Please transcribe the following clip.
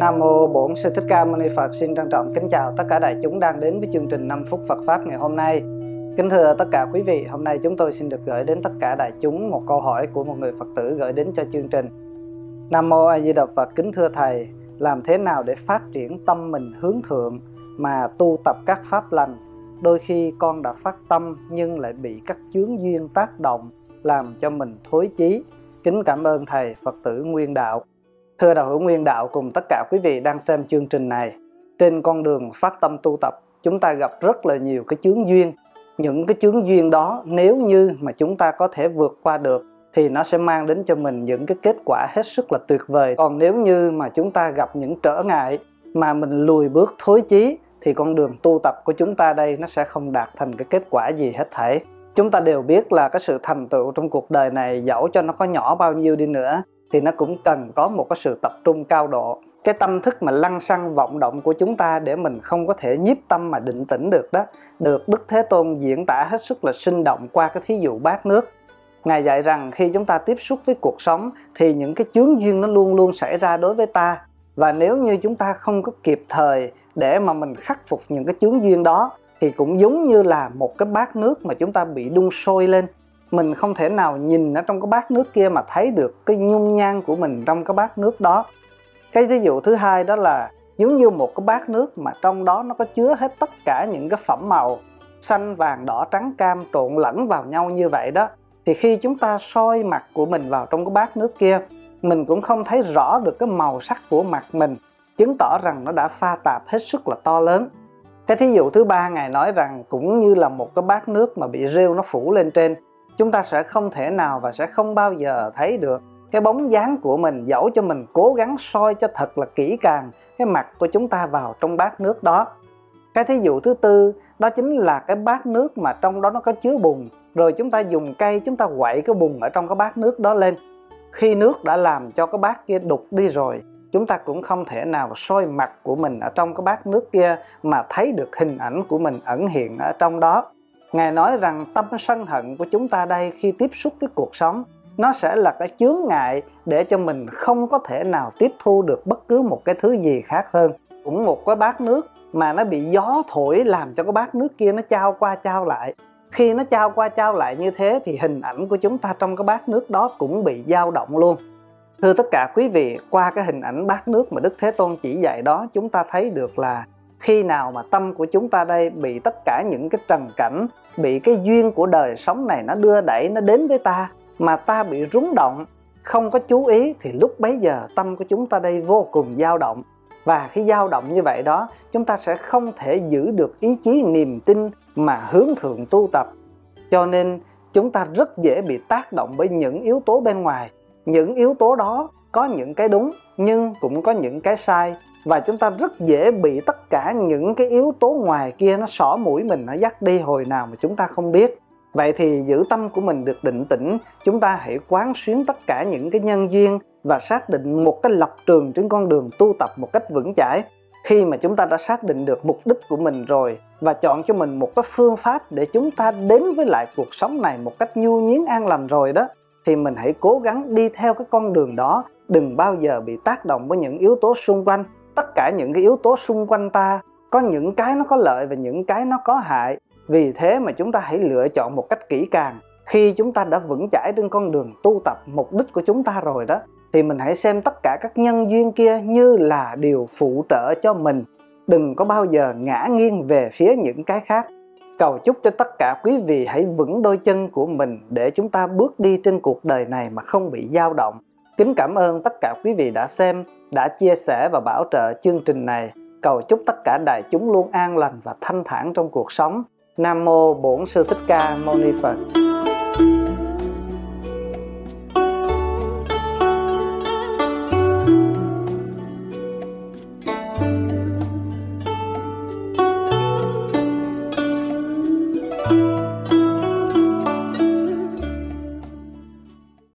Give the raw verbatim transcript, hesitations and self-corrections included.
Nam mô Bổn Sư Thích Ca Mâu Ni Phật. Xin trân trọng kính chào tất cả đại chúng đang đến với chương trình năm phút Phật pháp ngày hôm nay. Kính thưa tất cả quý vị, hôm nay chúng tôi xin được gửi đến tất cả đại chúng một câu hỏi của một người Phật tử gửi đến cho chương trình. Nam mô A Di Đà Phật. Kính thưa thầy, làm thế nào để phát triển tâm mình hướng thượng mà tu tập các pháp lành? Đôi khi con đã phát tâm nhưng lại bị các chướng duyên tác động làm cho mình thối chí. Kính cảm ơn thầy. Phật tử Nguyên Đạo. Thưa đạo hữu Nguyên Đạo cùng tất cả quý vị đang xem chương trình này, trên con đường phát tâm tu tập, chúng ta gặp rất là nhiều cái chướng duyên. Những cái chướng duyên đó nếu như mà chúng ta có thể vượt qua được thì nó sẽ mang đến cho mình những cái kết quả hết sức là tuyệt vời. Còn nếu như mà chúng ta gặp những trở ngại mà mình lùi bước thối chí thì con đường tu tập của chúng ta đây nó sẽ không đạt thành cái kết quả gì hết thảy. Chúng ta đều biết là cái sự thành tựu trong cuộc đời này, dẫu cho nó có nhỏ bao nhiêu đi nữa thì nó cũng cần có một cái sự tập trung cao độ. Cái tâm thức mà lăng xăng vọng động của chúng ta để mình không có thể nhiếp tâm mà định tĩnh được đó, được Đức Thế Tôn diễn tả hết sức là sinh động qua cái thí dụ bát nước. Ngài dạy rằng khi chúng ta tiếp xúc với cuộc sống thì những cái chướng duyên nó luôn luôn xảy ra đối với ta. Và nếu như chúng ta không có kịp thời để mà mình khắc phục những cái chướng duyên đó thì cũng giống như là một cái bát nước mà chúng ta bị đun sôi lên. Mình không thể nào nhìn ở trong cái bát nước kia mà thấy được cái nhung nhan của mình trong cái bát nước đó. Cái ví dụ thứ hai đó là giống như một cái bát nước mà trong đó nó có chứa hết tất cả những cái phẩm màu xanh, vàng, đỏ, trắng, cam trộn lẫn vào nhau như vậy đó. Thì khi chúng ta soi mặt của mình vào trong cái bát nước kia, mình cũng không thấy rõ được cái màu sắc của mặt mình, chứng tỏ rằng nó đã pha tạp hết sức là to lớn. Cái thí dụ thứ ba Ngài nói rằng cũng như là một cái bát nước mà bị rêu nó phủ lên trên, chúng ta sẽ không thể nào và sẽ không bao giờ thấy được cái bóng dáng của mình, dẫu cho mình cố gắng soi cho thật là kỹ càng cái mặt của chúng ta vào trong bát nước đó. Cái thí dụ thứ tư đó chính là cái bát nước mà trong đó nó có chứa bùn, rồi chúng ta dùng cây chúng ta quậy cái bùn ở trong cái bát nước đó lên. Khi nước đã làm cho cái bát kia đục đi rồi, chúng ta cũng không thể nào soi mặt của mình ở trong cái bát nước kia mà thấy được hình ảnh của mình ẩn hiện ở trong đó. Ngài nói rằng tâm sân hận của chúng ta đây khi tiếp xúc với cuộc sống, nó sẽ là cái chướng ngại để cho mình không có thể nào tiếp thu được bất cứ một cái thứ gì khác hơn. Cũng một cái bát nước mà nó bị gió thổi làm cho cái bát nước kia nó trao qua trao lại. Khi nó trao qua trao lại như thế thì hình ảnh của chúng ta trong cái bát nước đó cũng bị dao động luôn. Thưa tất cả quý vị, qua cái hình ảnh bát nước mà Đức Thế Tôn chỉ dạy đó, chúng ta thấy được là khi nào mà tâm của chúng ta đây bị tất cả những cái trần cảnh, bị cái duyên của đời sống này nó đưa đẩy, nó đến với ta, mà ta bị rúng động, không có chú ý, thì lúc bấy giờ tâm của chúng ta đây vô cùng dao động. Và khi dao động như vậy đó, chúng ta sẽ không thể giữ được ý chí niềm tin mà hướng thượng tu tập. Cho nên chúng ta rất dễ bị tác động bởi những yếu tố bên ngoài. Những yếu tố đó có những cái đúng nhưng cũng có những cái sai, và chúng ta rất dễ bị tất cả những cái yếu tố ngoài kia nó xỏ mũi mình, nó dắt đi hồi nào mà chúng ta không biết. Vậy thì giữ tâm của mình được định tĩnh, chúng ta hãy quán xuyến tất cả những cái nhân duyên và xác định một cái lập trường trên con đường tu tập một cách vững chãi. Khi mà chúng ta đã xác định được mục đích của mình rồi và chọn cho mình một cái phương pháp để chúng ta đến với lại cuộc sống này một cách nhu nhuyến an lành rồi đó, thì mình hãy cố gắng đi theo cái con đường đó, đừng bao giờ bị tác động với những yếu tố xung quanh. Tất cả những cái yếu tố xung quanh ta có những cái nó có lợi và những cái nó có hại. Vì thế mà chúng ta hãy lựa chọn một cách kỹ càng. Khi chúng ta đã vững chãi trên con đường tu tập mục đích của chúng ta rồi đó, thì mình hãy xem tất cả các nhân duyên kia như là điều phụ trợ cho mình. Đừng có bao giờ ngã nghiêng về phía những cái khác. Cầu chúc cho tất cả quý vị hãy vững đôi chân của mình để chúng ta bước đi trên cuộc đời này mà không bị dao động. Kính cảm ơn tất cả quý vị đã xem, đã chia sẻ và bảo trợ chương trình này. Cầu chúc tất cả đại chúng luôn an lành và thanh thản trong cuộc sống. Nam mô Bổn Sư Thích Ca Mâu Ni Phật.